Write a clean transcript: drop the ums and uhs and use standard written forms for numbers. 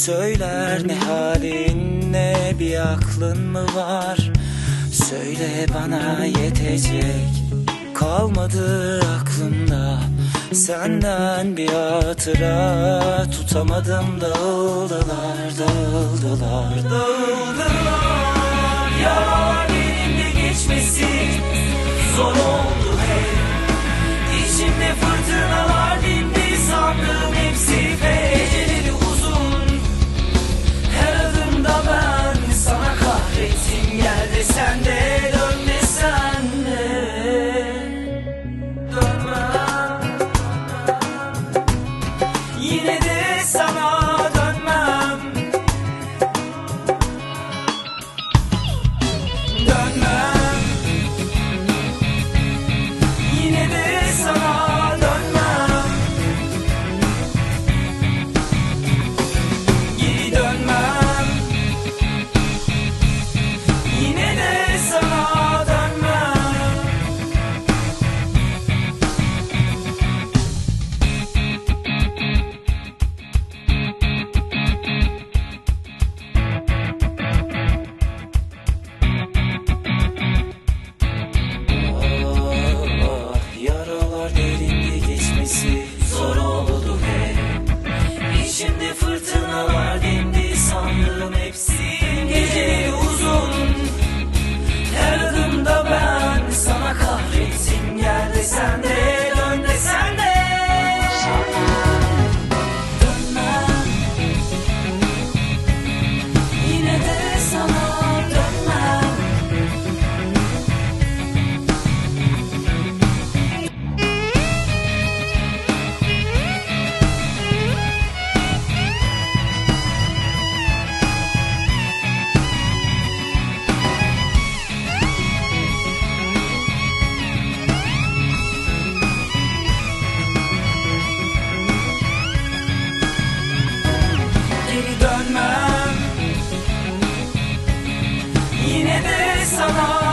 söyler ne halin, ne bir aklın mı var? Söyle bana, yetecek kalmadı aklımda. Senden bir hatıra tutamadım, dağıldılar, dağıldılar, dağıldılar. Yar elimde geçmesi zor oldu hep. İçimde fırtınalar dindi, sandım hepsi feceleri uzun. Her adımda ben sana kahrettim, gel desen de dön desen de dönmem. Yine de sana dönmem, dönmem. Yine de sana dönmem, geri dönmem. Yine de sana dönmem. Yaralar derinde geçmesi zor oldu hep. İçimde fırtınalar dindi, sandım hepsi geceleri uzun. Her adımda ben sana kahrettim, gel desen de dön desen de dönmem. Yine de sana dönmem. Geri dönmem. Yine de sana